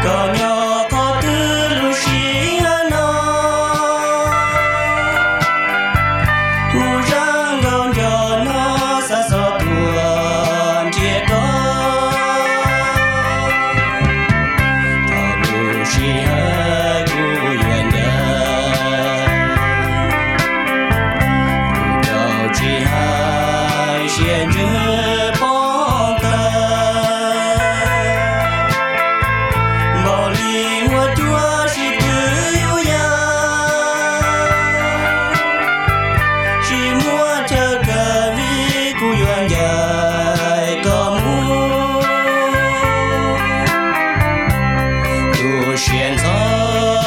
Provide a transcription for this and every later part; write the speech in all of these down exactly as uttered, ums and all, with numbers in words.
có nhỏ có thứ lu xí nó u răng gòn giò nó xa xa tuần chia có thọ lu xí hơi cu yuan đời chỉ hai xiên chữ bóng tơ bỏ đi mua chúa chỉ cứ yêu ya chỉ mua chờ cả vì cô yuan dài có mu tu xiên gió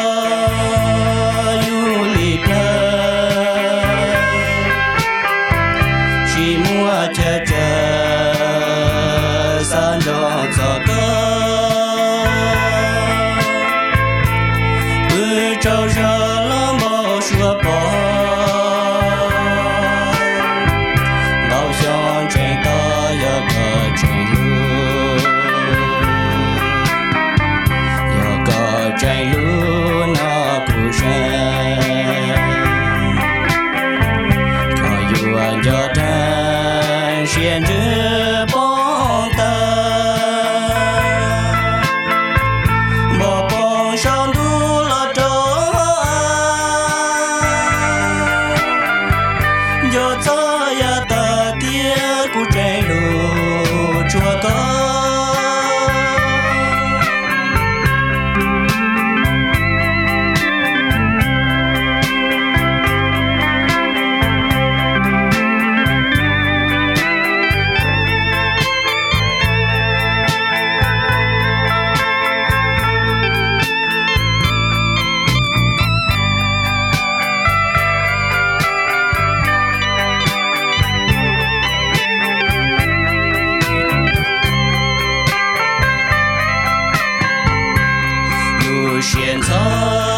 yu li plơ chỉ mua chờ chờ san đó gió cơ bữa trâu rơ lắm bao xua bỏ bao gió trên ta giờ cờ trên lu giờ cờ trên lu nó cụ sen có yuan cho tan xiên chữ bóng tơ bỏ bóng sông đu là trâu giờ cho ya ta tia cụ chạy lù chùa có xiên gió